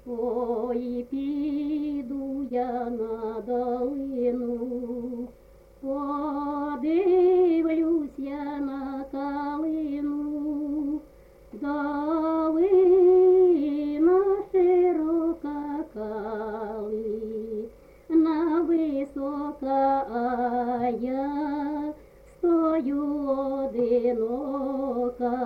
Ой, піду я на долину, подивлюсь я на калину, долина широка калина висока, а я стою одинока.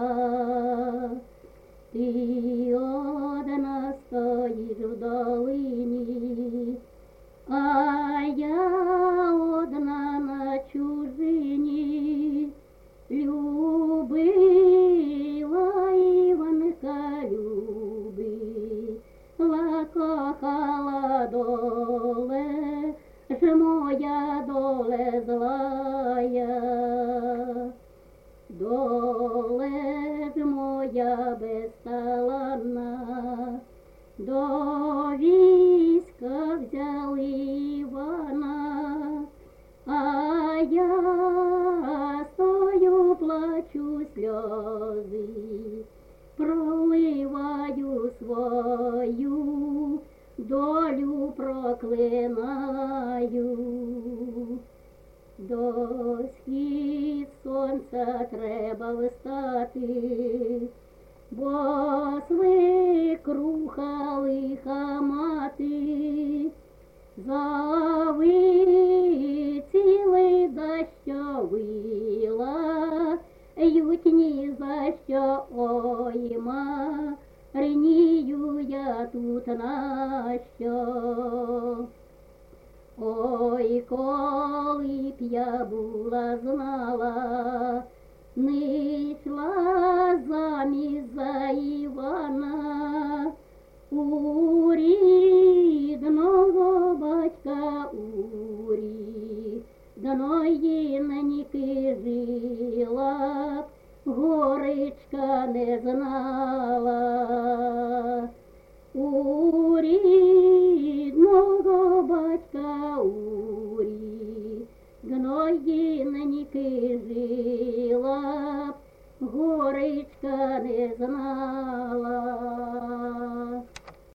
Ти одна стоїш в долині, а я одна на чужині. Любила Іванка, любила, кохала доле, ж моя доле злая. Доле ж моя безталанна, до війська взяли Івана, а я стою, плачу сльози, проливаю свою, долю проклинаю. До схід сонця треба встати, бо свекруха лиха мати, зови цілий за що вила, ють ні за що, ой, Маринію я тут нащо. Ой, коли б я була знала, не йшла заміж за Івана, у рідного батька, у рідної неньки жила, горичка не знала. У рідного батька, у рідної неньки жила, горичка не знала.